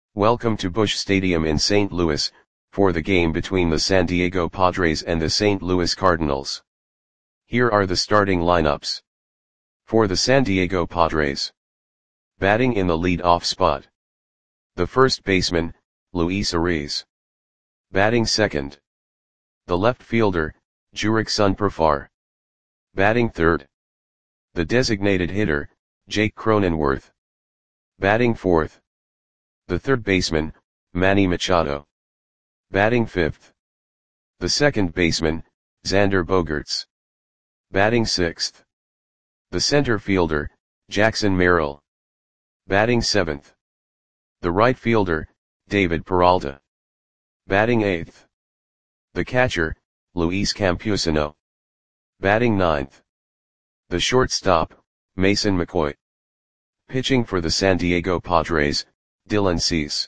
Welcome to Busch Stadium in St. Louis, for the game between the San Diego Padres and the St. Louis Cardinals. Here are the starting lineups. For the San Diego Padres. Batting in the lead-off spot. The first baseman, Luis Arraez. Batting second. The left fielder, Jurickson Profar. Batting third. The designated hitter, Jake Cronenworth. Batting fourth. The third baseman, Manny Machado. Batting fifth. The second baseman, Xander Bogaerts. Batting sixth. The center fielder, Jackson Merrill. Batting seventh. The right fielder, David Peralta. Batting eighth. The catcher, Luis Campusano. Batting ninth. The shortstop, Mason McCoy. Pitching for the San Diego Padres, Dylan Cease.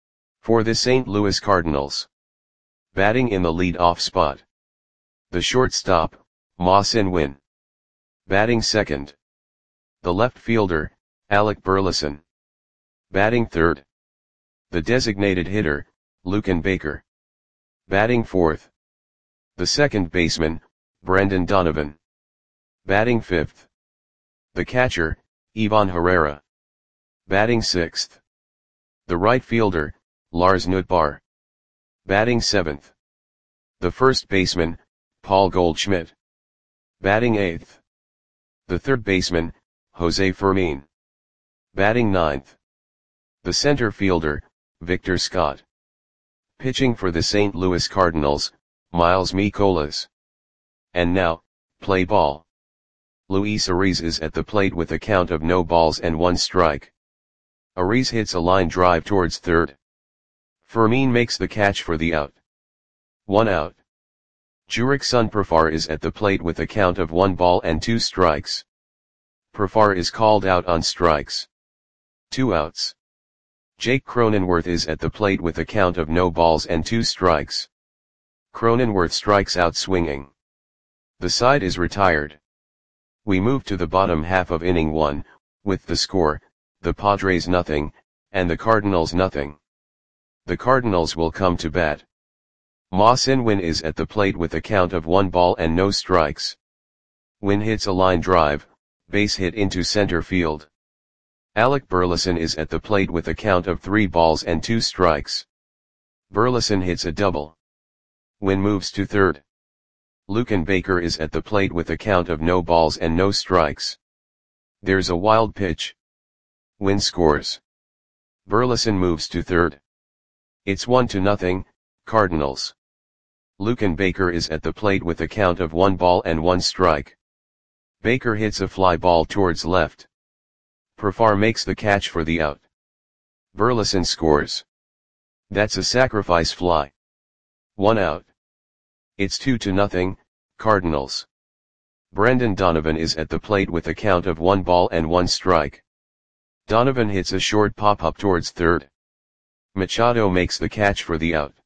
For the St. Louis Cardinals. Batting in the lead-off spot. The shortstop, Ma-Sin Win. Batting second. The left fielder, Alec Burleson. Batting third. The designated hitter, Luken Baker. Batting fourth. The second baseman, Brendan Donovan. Batting fifth. The catcher, Ivan Herrera. Batting sixth. The right fielder, Lars Nootbaar. Batting seventh. The first baseman, Paul Goldschmidt. Batting eighth. The third baseman, Jose Fermin. Batting ninth. The center fielder, Victor Scott. Pitching for the St. Louis Cardinals, Miles Mikolas. And now, play ball. Luis Arraez is at the plate with a count of no balls and one strike. Arraez hits a line drive towards third. Fermin makes the catch for the out. 1 out. Jurickson Profar is at the plate with a count of 1 ball and 2 strikes. Profar is called out on strikes. 2 outs. Jake Cronenworth is at the plate with a count of no balls and 2 strikes. Cronenworth strikes out swinging. The side is retired. We move to the bottom half of inning 1, with the score, the Padres nothing, and the Cardinals nothing. The Cardinals will come to bat. Ma-Sin Win is at the plate with a count of 1 ball and no strikes. Win hits a line drive, base hit into center field. Alec Burleson is at the plate with a count of 3 balls and 2 strikes. Burleson hits a double. Win moves to third. Luken Baker is at the plate with a count of no balls and no strikes. There's a wild pitch. Win scores. Burleson moves to third. It's 1-0, Cardinals. Luken Baker is at the plate with a count of 1 ball and 1 strike. Baker hits a fly ball towards left. Profar makes the catch for the out. Burleson scores. That's a sacrifice fly. 1 out. It's 2-0, Cardinals. Brendan Donovan is at the plate with a count of 1 ball and 1 strike. Donovan hits a short pop-up towards third. Machado makes the catch for the out.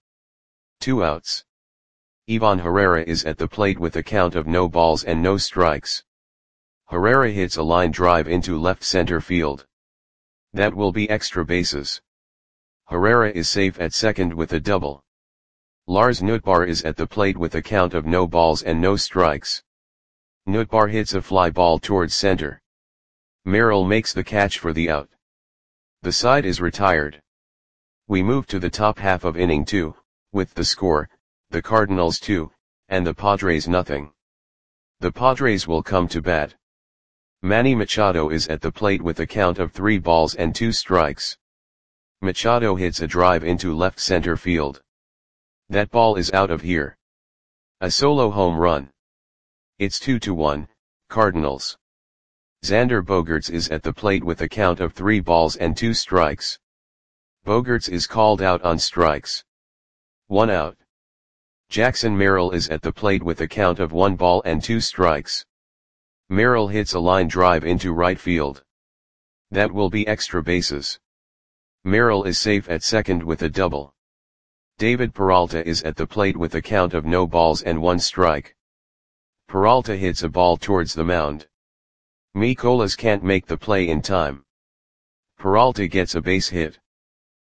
2 outs. Ivan Herrera is at the plate with a count of no balls and no strikes. Herrera hits a line drive into left center field. That will be extra bases. Herrera is safe at second with a double. Lars Nootbaar is at the plate with a count of no balls and no strikes. Nootbaar hits a fly ball towards center. Merrill makes the catch for the out. The side is retired. We move to the top half of inning 2, with the score, the Cardinals 2, and the Padres nothing. The Padres will come to bat. Manny Machado is at the plate with a count of 3 balls and 2 strikes. Machado hits a drive into left center field. That ball is out of here. A solo home run. It's 2-1, Cardinals. Xander Bogaerts is at the plate with a count of 3 balls and 2 strikes. Bogaerts is called out on strikes. 1 out. Jackson Merrill is at the plate with a count of 1 ball and 2 strikes. Merrill hits a line drive into right field. That will be extra bases. Merrill is safe at second with a double. David Peralta is at the plate with a count of no balls and 1 strike. Peralta hits a ball towards the mound. Mikolas can't make the play in time. Peralta gets a base hit.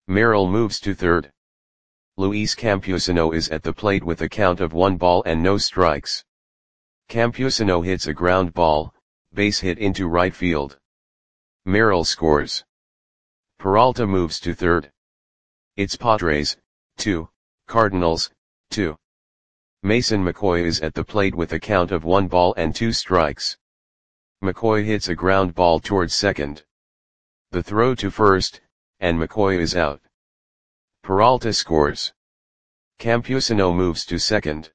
Merrill moves to third. Luis Campusano is at the plate with a count of 1 ball and no strikes. Campusano hits a ground ball, base hit into right field. Merrill scores. Peralta moves to third. It's Padres, 2, Cardinals, 2. Mason McCoy is at the plate with a count of 1 ball and 2 strikes. McCoy hits a ground ball towards second. The throw to first, and McCoy is out. Peralta scores. Campusano moves to second.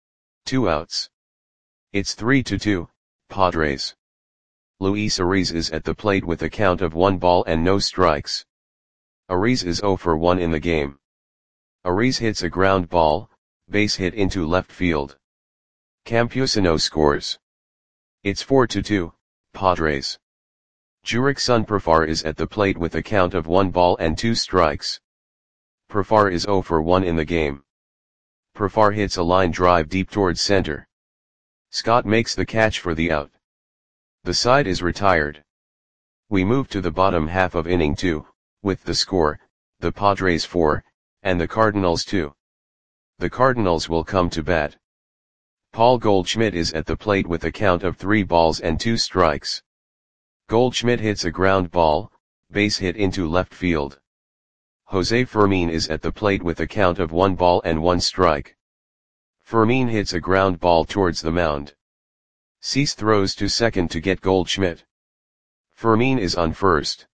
2 outs. It's 3-2, Padres. Luis Ariz is at the plate with a count of 1 ball and no strikes. Ariz is 0 for 1 in the game. Ariz hits a ground ball, base hit into left field. Campusano scores. It's 4-2, Padres. Jurickson Profar is at the plate with a count of 1 ball and 2 strikes. Profar is 0 for 1 in the game. Profar hits a line drive deep towards center. Scott makes the catch for the out. The side is retired. We move to the bottom half of inning 2, with the score, the Padres 4, and the Cardinals 2. The Cardinals will come to bat. Paul Goldschmidt is at the plate with a count of 3 balls and 2 strikes. Goldschmidt hits a ground ball, base hit into left field. Jose Fermin is at the plate with a count of 1 ball and 1 strike. Fermin hits a ground ball towards the mound. Cease throws to second to get Goldschmidt. Fermin is on first.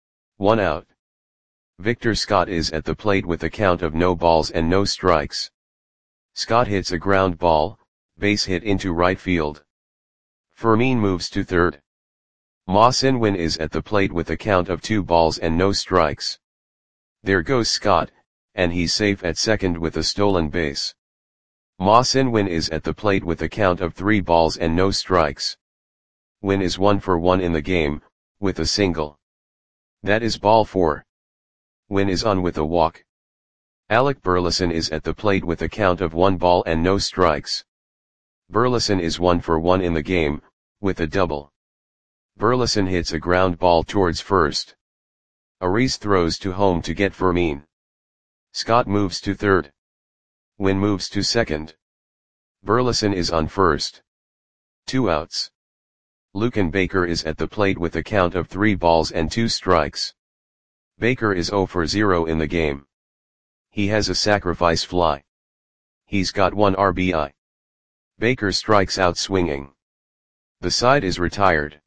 1 out. Victor Scott is at the plate with a count of no balls and no strikes. Scott hits a ground ball, base hit into right field. Fermin moves to third. Ma Sin-win is at the plate with a count of 2 balls and no strikes. There goes Scott, and he's safe at second with a stolen base. Ma Sin-win is at the plate with a count of 3 balls and no strikes. Win is 1 for 1 in the game, with a single. That is ball 4. Win is on with a walk. Alec Burleson is at the plate with a count of 1 ball and no strikes. Burleson is 1 for 1 in the game, with a double. Burleson hits a ground ball towards first. Ariz throws to home to get Fermin. Scott moves to third. Win moves to second. Burleson is on first. 2 outs. Luken Baker is at the plate with a count of 3 balls and 2 strikes. Baker is 0 for 0 in the game. He has a sacrifice fly. He's got 1 RBI. Baker strikes out swinging. The side is retired.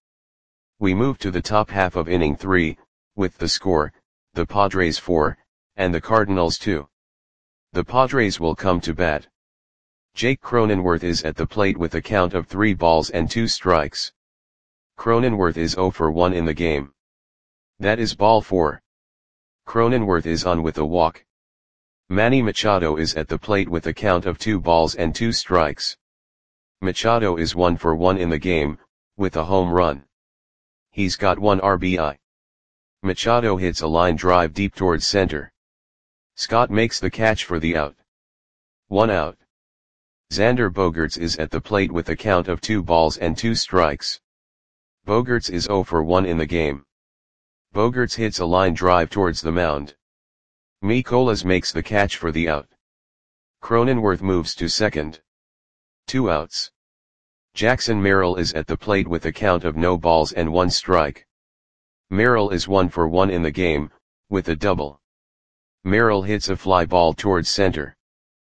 We move to the top half of inning 3, with the score, the Padres 4, and the Cardinals 2. The Padres will come to bat. Jake Cronenworth is at the plate with a count of 3 balls and 2 strikes. Cronenworth is 0 for 1 in the game. That is ball 4. Cronenworth is on with a walk. Manny Machado is at the plate with a count of 2 balls and 2 strikes. Machado is 1 for 1 in the game, with a home run. He's got 1 RBI. Machado hits a line drive deep towards center. Scott makes the catch for the out. 1 out. Xander Bogaerts is at the plate with a count of 2 balls and 2 strikes. Bogaerts is 0 for 1 in the game. Bogaerts hits a line drive towards the mound. Mikolas makes the catch for the out. Cronenworth moves to second. 2 outs. Jackson Merrill is at the plate with a count of no balls and 1 strike. Merrill is 1 for 1 in the game, with a double. Merrill hits a fly ball towards center.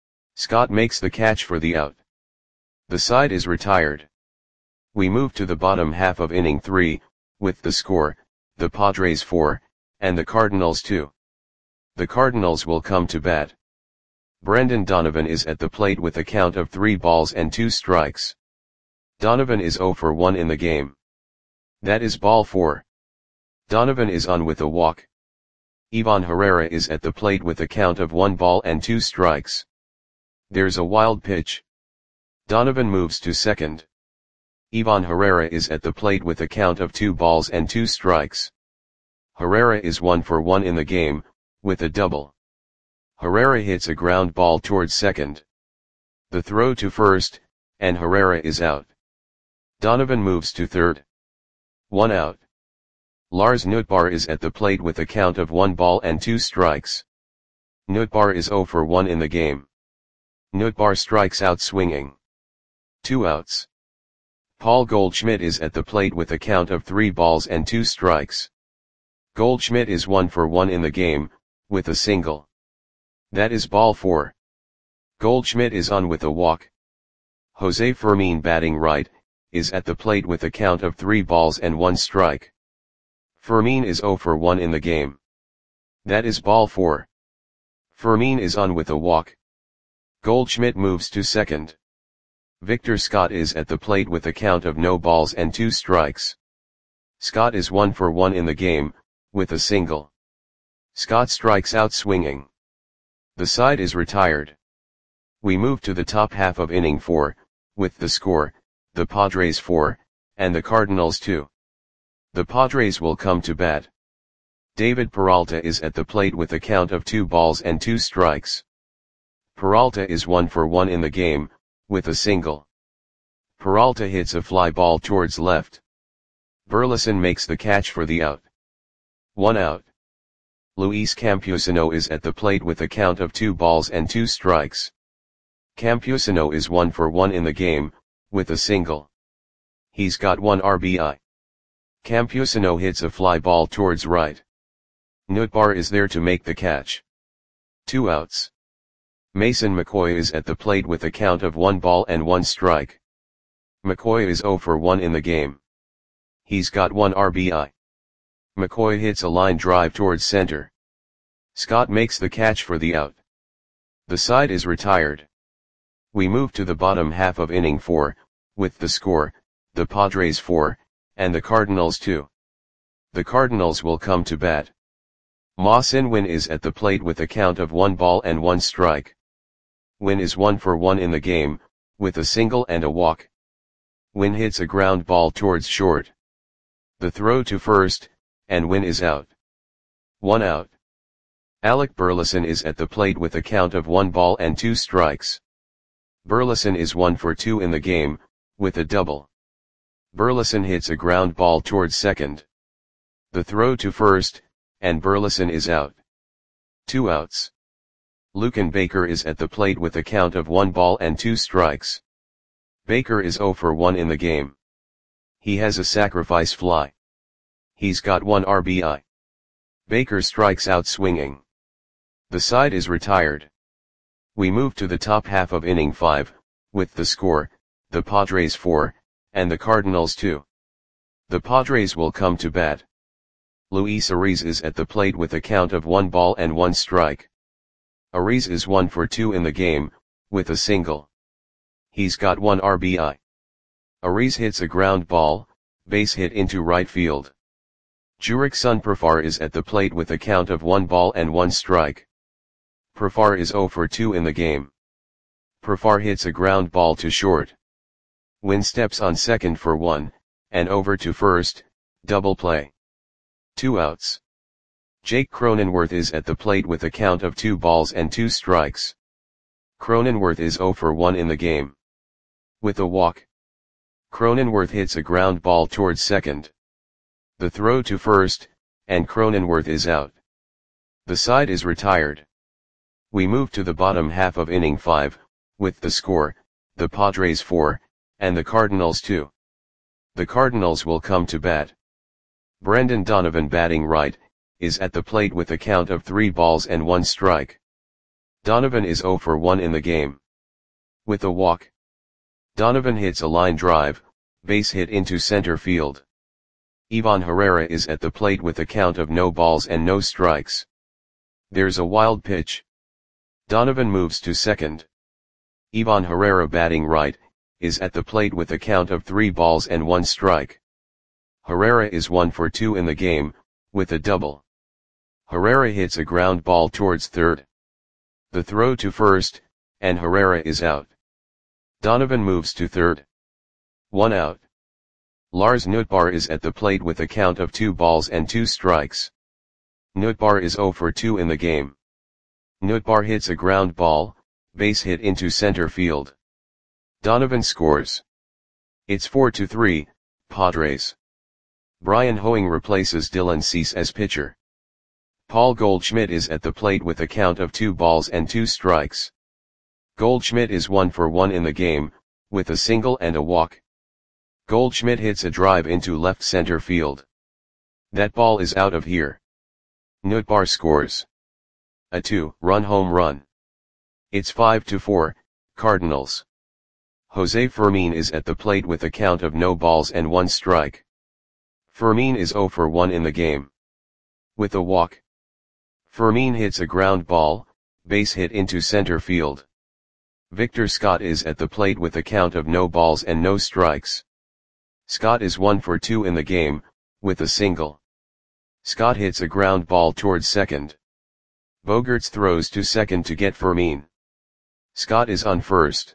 Scott makes the catch for the out. The side is retired. We move to the bottom half of inning 3, with the score, the Padres 4, and the Cardinals 2. The Cardinals will come to bat. Brendan Donovan is at the plate with a count of 3 balls and 2 strikes. Donovan is 0 for 1 in the game. That is ball 4. Donovan is on with a walk. Ivan Herrera is at the plate with a count of 1 ball and 2 strikes. There's a wild pitch. Donovan moves to second. Ivan Herrera is at the plate with a count of 2 balls and 2 strikes. Herrera is 1 for 1 in the game, with a double. Herrera hits a ground ball towards second. The throw to first, and Herrera is out. Donovan moves to third. 1 out. Lars Nootbaar is at the plate with a count of 1 ball and 2 strikes. Nootbaar is 0 for 1 in the game. Nootbaar strikes out swinging. 2 outs. Paul Goldschmidt is at the plate with a count of 3 balls and 2 strikes. Goldschmidt is 1 for 1 in the game, with a single. That is ball 4. Goldschmidt is on with a walk. Jose Fermin, batting right, is at the plate with a count of 3 balls and 1 strike. Fermin is 0 for 1 in the game. That is ball 4. Fermin is on with a walk. Goldschmidt moves to second. Victor Scott is at the plate with a count of no balls and 2 strikes. Scott is 1 for 1 in the game, with a single. Scott strikes out swinging. The side is retired. We move to the top half of inning 4, with the score, the Padres 4, and the Cardinals 2. The Padres will come to bat. David Peralta is at the plate with a count of 2 balls and 2 strikes. Peralta is 1 for 1 in the game, with a single. Peralta hits a fly ball towards left. Burleson makes the catch for the out. 1 out. Luis Campusano is at the plate with a count of 2 balls and 2 strikes. Campusano is 1 for 1 in the game, with a single. He's got 1 RBI. Campusano hits a fly ball towards right. Nootbaar is there to make the catch. 2 outs. Mason McCoy is at the plate with a count of 1 ball and 1 strike. McCoy is 0 for 1 in the game. He's got 1 RBI. McCoy hits a line drive towards center. Scott makes the catch for the out. The side is retired. We move to the bottom half of inning 4, with the score, the Padres 4, and the Cardinals 2. The Cardinals will come to bat. Ma Sin-win is at the plate with a count of 1 ball and 1 strike. Win is 1 for 1 in the game, with a single and a walk. Win hits a ground ball towards short. The throw to first, and Win is out. 1 out. Alec Burleson is at the plate with a count of 1 ball and 2 strikes. Burleson is 1 for 2 in the game, with a double. Burleson hits a ground ball towards second. The throw to first, and Burleson is out. 2 outs. Lucan Baker is at the plate with a count of 1 ball and 2 strikes. Baker is 0 for 1 in the game. He has a sacrifice fly. He's got 1 RBI. Baker strikes out swinging. The side is retired. We move to the top half of inning 5, with the score, the Padres 4, and the Cardinals 2. The Padres will come to bat. Luis Ariz is at the plate with a count of 1 ball and 1 strike. Ariz is 1 for 2 in the game, with a single. He's got 1 RBI. Ariz hits a ground ball, base hit into right field. Jurickson Profar is at the plate with a count of 1 ball and 1 strike. Profar is 0 for 2 in the game. Profar hits a ground ball to short. Win steps on second for 1, and over to first, double play. 2 outs. Jake Cronenworth is at the plate with a count of 2 balls and 2 strikes. Cronenworth is 0 for 1 in the game. With a walk. Cronenworth hits a ground ball towards second. The throw to first, and Cronenworth is out. The side is retired. We move to the bottom half of inning 5, with the score, the Padres 4, and the Cardinals 2. The Cardinals will come to bat. Brendan Donovan, batting right, is at the plate with a count of 3 balls and 1 strike. Donovan is 0 for 1 in the game. With a walk. Donovan hits a line drive, base hit into center field. Ivan Herrera is at the plate with a count of no balls and no strikes. There's a wild pitch. Donovan moves to second. Ivan Herrera, batting right, is at the plate with a count of 3 balls and 1 strike. Herrera is 1 for 2 in the game, with a double. Herrera hits a ground ball towards third. The throw to first, and Herrera is out. Donovan moves to third. 1 out. Lars Nootbaar is at the plate with a count of 2 balls and 2 strikes. Nootbaar is 0 for 2 in the game. Nootbaar hits a ground ball, base hit into center field. Donovan scores. It's 4-3, Padres. Brian Hoeing replaces Dylan Cease as pitcher. Paul Goldschmidt is at the plate with a count of 2 balls and 2 strikes. Goldschmidt is 1 for 1 in the game, with a single and a walk. Goldschmidt hits a drive into left center field. That ball is out of here. Nootbaar scores a 2-run home run. It's 5-4, Cardinals. Jose Fermin is at the plate with a count of no balls and 1 strike. Fermin is 0 for 1 in the game. With a walk. Fermin hits a ground ball, base hit into center field. Victor Scott is at the plate with a count of no balls and no strikes. Scott is 1 for 2 in the game, with a single. Scott hits a ground ball towards second. Bogaerts throws to second to get Fermin. Scott is on first.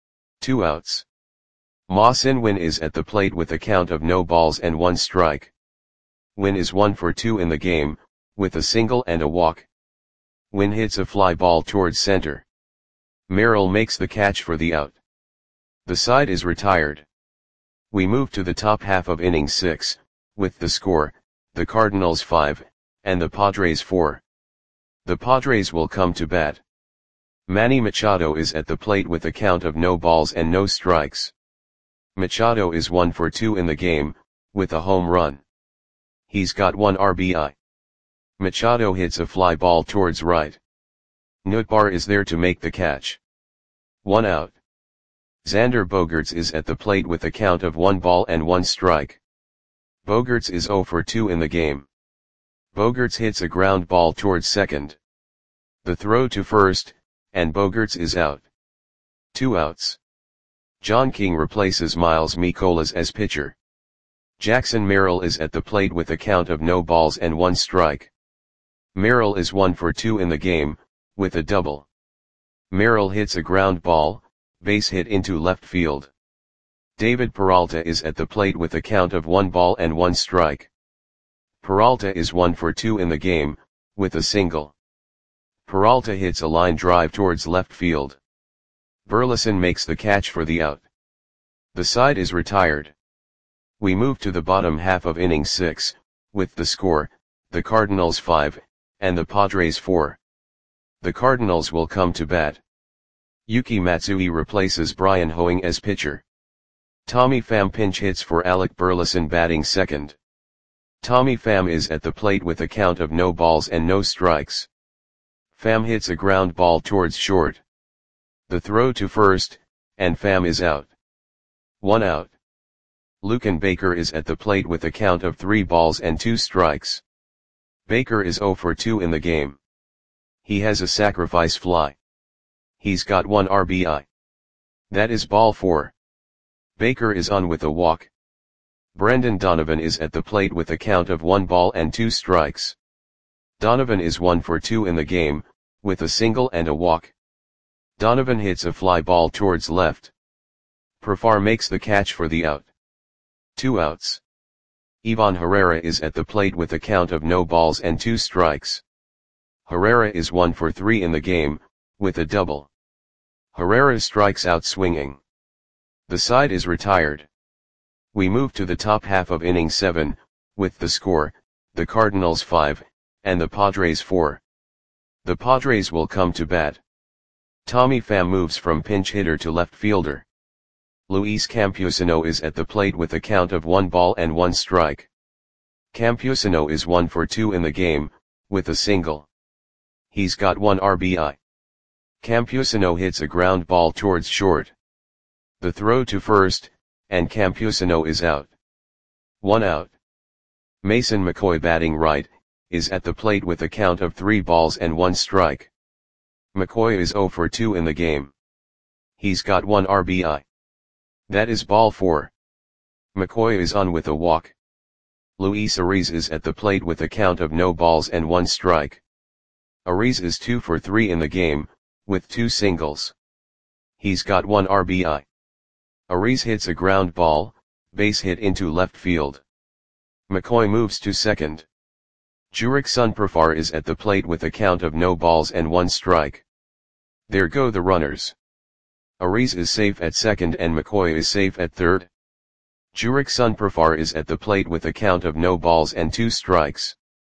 2 outs. Ma-Sin Win is at the plate with a count of no balls and 1 strike. Win is 1 for 2 in the game, with a single and a walk. Win hits a fly ball towards center. Merrill makes the catch for the out. The side is retired. We move to the top half of inning 6, with the score, the Cardinals 5, and the Padres 4. The Padres will come to bat. Manny Machado is at the plate with a count of no balls and no strikes. Machado is 1 for 2 in the game, with a home run. He's got 1 RBI. Machado hits a fly ball towards right. Nootbaar is there to make the catch. 1 out. Xander Bogaerts is at the plate with a count of 1 ball and 1 strike. Bogaerts is 0 for 2 in the game. Bogaerts hits a ground ball towards second. The throw to first, and Bogaerts is out. 2 outs. John King replaces Miles Mikolas as pitcher. Jackson Merrill is at the plate with a count of no balls and 1 strike. Merrill is 1 for 2 in the game, with a double. Merrill hits a ground ball, base hit into left field. David Peralta is at the plate with a count of 1 ball and 1 strike. Peralta is 1 for 2 in the game, with a single. Peralta hits a line drive towards left field. Burleson makes the catch for the out. The side is retired. We move to the bottom half of inning 6, with the score, the Cardinals 5, and the Padres 4. The Cardinals will come to bat. Yuki Matsui replaces Brian Hoeing as pitcher. Tommy Pham pinch hits for Alec Burleson batting second. Tommy Pham is at the plate with a count of no balls and no strikes. Pham hits a ground ball towards short. The throw to first, and Pham is out. 1 out. Luken Baker is at the plate with a count of 3 balls and 2 strikes. Baker is 0 for 2 in the game. He has a sacrifice fly. He's got 1 RBI. That is ball 4. Baker is on with a walk. Brendan Donovan is at the plate with a count of 1 ball and 2 strikes. Donovan is 1 for 2 in the game, with a single and a walk. Donovan hits a fly ball towards left. Profar makes the catch for the out. 2 outs. Ivan Herrera is at the plate with a count of no balls and 2 strikes. Herrera is 1 for 3 in the game, with a double. Herrera strikes out swinging. The side is retired. We move to the top half of inning 7, with the score, the Cardinals 5, and the Padres 4. The Padres will come to bat. Tommy Pham moves from pinch hitter to left fielder. Luis Campusano is at the plate with a count of 1 ball and 1 strike. Campusano is 1 for 2 in the game, with a single. He's got 1 RBI. Campusano hits a ground ball towards short. The throw to first, and Campusano is out. 1 out. Mason McCoy batting right, is at the plate with a count of 3 balls and 1 strike. McCoy is 0 for 2 in the game. He's got 1 RBI. That is ball 4. McCoy is on with a walk. Luis Ariz is at the plate with a count of no balls and 1 strike. Ariz is 2 for 3 in the game, with 2 singles. He's got 1 RBI. Ariz hits a ground ball, base hit into left field. McCoy moves to second. Jurickson Profar is at the plate with a count of no balls and 1 strike. There go the runners. Ariz is safe at second and McCoy is safe at third. Jurickson Profar is at the plate with a count of no balls and 2 strikes.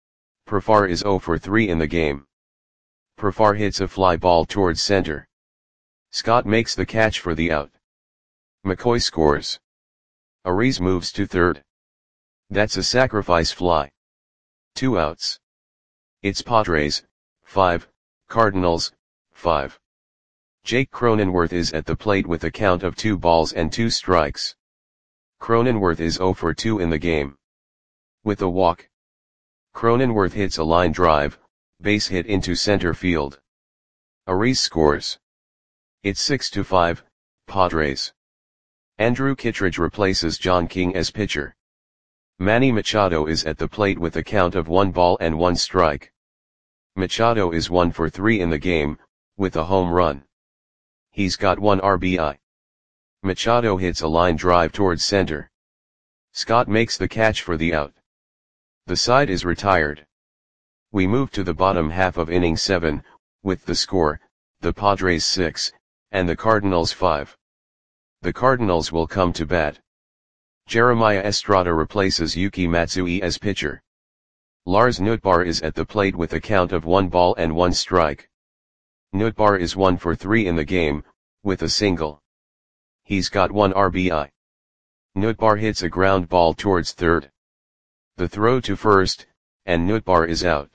Profar is 0 for 3 in the game. Profar hits a fly ball towards center. Scott makes the catch for the out. McCoy scores. Ariz moves to third. That's a sacrifice fly. 2 outs. It's Padres, 5, Cardinals, 5. Jake Cronenworth is at the plate with a count of 2 balls and 2 strikes. Cronenworth is 0 for 2 in the game. With a walk. Cronenworth hits a line drive, base hit into center field. Ariz scores. It's 6-5, Padres. Andrew Kittredge replaces John King as pitcher. Manny Machado is at the plate with a count of 1 ball and 1 strike. Machado is 1 for 3 in the game, with a home run. He's got 1 RBI. Machado hits a line drive towards center. Scott makes the catch for the out. The side is retired. We move to the bottom half of inning 7, with the score, the Padres 6, and the Cardinals 5. The Cardinals will come to bat. Jeremiah Estrada replaces Yuki Matsui as pitcher. Lars Nootbaar is at the plate with a count of 1 ball and 1 strike. Nootbaar is 1 for 3 in the game, with a single. He's got 1 RBI. Nootbaar hits a ground ball towards third. The throw to first, and Nootbaar is out.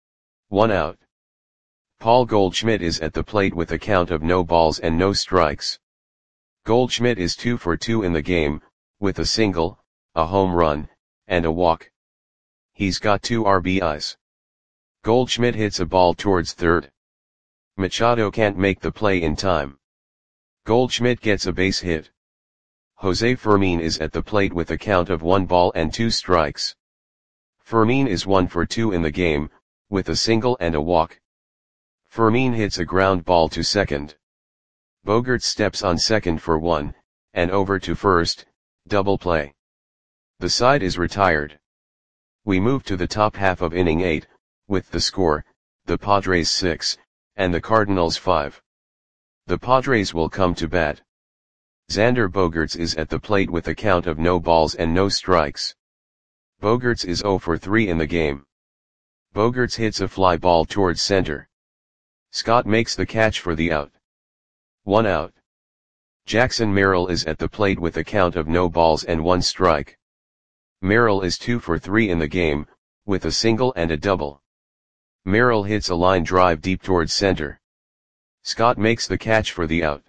1 out. Paul Goldschmidt is at the plate with a count of no balls and no strikes. Goldschmidt is 2 for 2 in the game, with a single, a home run, and a walk. He's got 2 RBIs. Goldschmidt hits a ball towards third. Machado can't make the play in time. Goldschmidt gets a base hit. Jose Fermin is at the plate with a count of 1 ball and 2 strikes. Fermin is 1 for 2 in the game, with a single and a walk. Fermin hits a ground ball to second. Bogart steps on second for 1, and over to first, double play. The side is retired. We move to the top half of inning 8, with the score, the Padres 6, and the Cardinals 5. The Padres will come to bat. Xander Bogaerts is at the plate with a count of no balls and no strikes. Bogaerts is 0 for 3 in the game. Bogaerts hits a fly ball towards center. Scott makes the catch for the out. 1 out. Jackson Merrill is at the plate with a count of no balls and 1 strike. Merrill is 2 for 3 in the game, with a single and a double. Merrill hits a line drive deep towards center. Scott makes the catch for the out.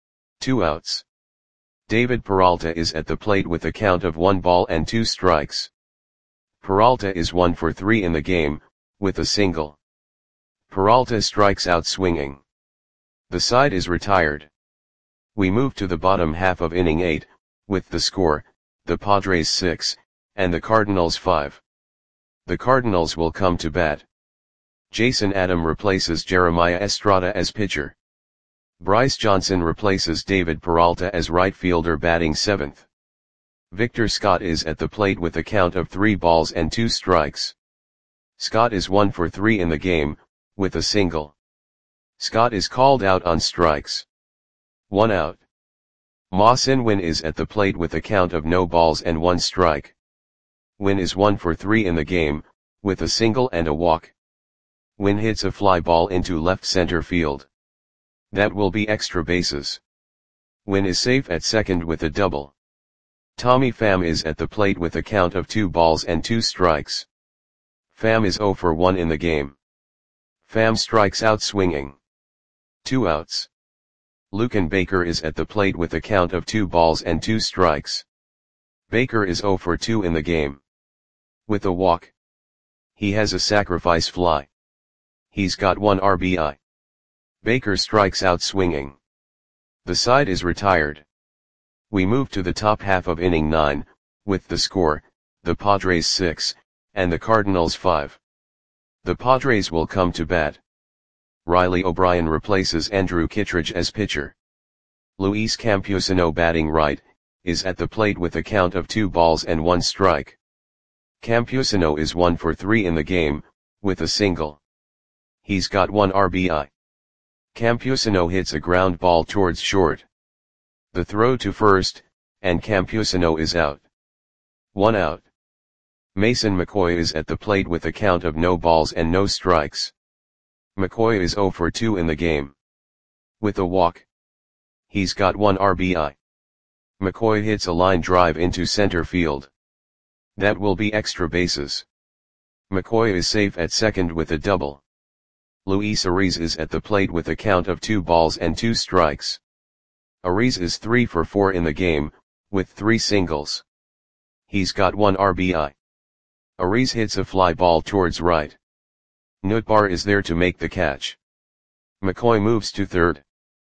2 outs. David Peralta is at the plate with a count of 1 ball and 2 strikes. Peralta is 1 for 3 in the game, with a single. Peralta strikes out swinging. The side is retired. We move to the bottom half of inning 8, with the score, the Padres 6, and the Cardinals 5. The Cardinals will come to bat. Jason Adam replaces Jeremiah Estrada as pitcher. Bryce Johnson replaces David Peralta as right fielder batting 7th. Victor Scott is at the plate with a count of 3 balls and 2 strikes. Scott is 1 for 3 in the game, with a single. Scott is called out on strikes. 1 out. Ma-Sin Win is at the plate with a count of no balls and 1 strike. Win is 1 for 3 in the game, with a single and a walk. Win hits a fly ball into left center field. That will be extra bases. Win is safe at second with a double. Tommy Pham is at the plate with a count of 2 balls and 2 strikes. Pham is 0 for 1 in the game. Pham strikes out swinging. 2 outs. Luken Baker is at the plate with a count of 2 balls and 2 strikes. Baker is 0 for 2 in the game. With a walk. He has a sacrifice fly. He's got 1 RBI. Baker strikes out swinging. The side is retired. We move to the top half of inning 9, with the score, the Padres 6, and the Cardinals 5. The Padres will come to bat. Riley O'Brien replaces Andrew Kittredge as pitcher. Luis Campusano batting right, is at the plate with a count of 2 balls and 1 strike. Campusano is 1 for 3 in the game, with a single. He's got 1 RBI. Campusano hits a ground ball towards short. The throw to first, and Campusano is out. 1 out. Mason McCoy is at the plate with a count of no balls and no strikes. McCoy is 0 for 2 in the game. With a walk. He's got 1 RBI. McCoy hits a line drive into center field. That will be extra bases. McCoy is safe at second with a double. Luis Ariz is at the plate with a count of 2 balls and 2 strikes. Ariz is 3 for 4 in the game, with 3 singles. He's got 1 RBI. Ariz hits a fly ball towards right. Nootbaar is there to make the catch. McCoy moves to third.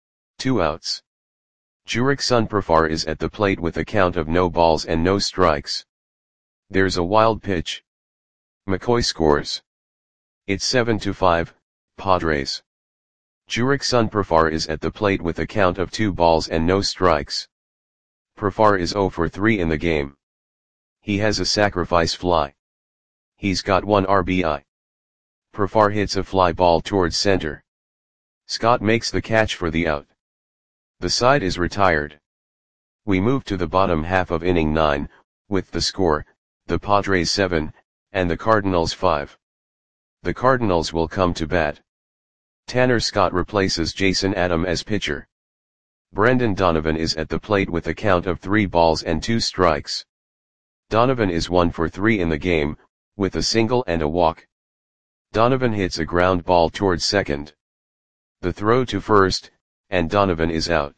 2 outs. Jurickson Profar is at the plate with a count of no balls and no strikes. There's a wild pitch. McCoy scores. It's 7-5, Padres. Jurickson Profar is at the plate with a count of 2 balls and no strikes. Profar is 0 for 3 in the game. He has a sacrifice fly. He's got 1 RBI. Profar hits a fly ball towards center. Scott makes the catch for the out. The side is retired. We move to the bottom half of inning 9, with the score, the Padres 7, and the Cardinals 5. The Cardinals will come to bat. Tanner Scott replaces Jason Adam as pitcher. Brendan Donovan is at the plate with a count of 3 balls and 2 strikes. Donovan is 1 for 3 in the game, with a single and a walk. Donovan hits a ground ball towards second. The throw to first, and Donovan is out.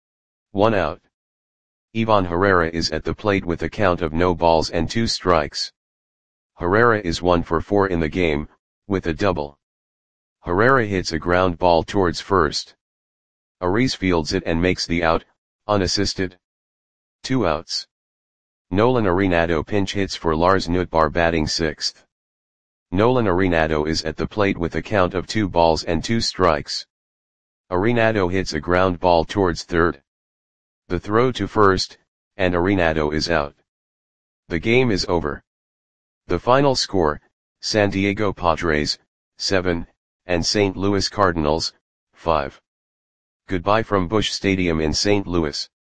1 out. Ivan Herrera is at the plate with a count of no balls and 2 strikes. Herrera is 1 for 4 in the game, with a double. Herrera hits a ground ball towards first. Ariz fields it and makes the out, unassisted. 2 outs. Nolan Arenado pinch hits for Lars Nootbaar batting 6th. Nolan Arenado is at the plate with a count of 2 balls and 2 strikes. Arenado hits a ground ball towards third. The throw to first, and Arenado is out. The game is over. The final score, San Diego Padres, 7, and St. Louis Cardinals, 5. Goodbye from Busch Stadium in St. Louis.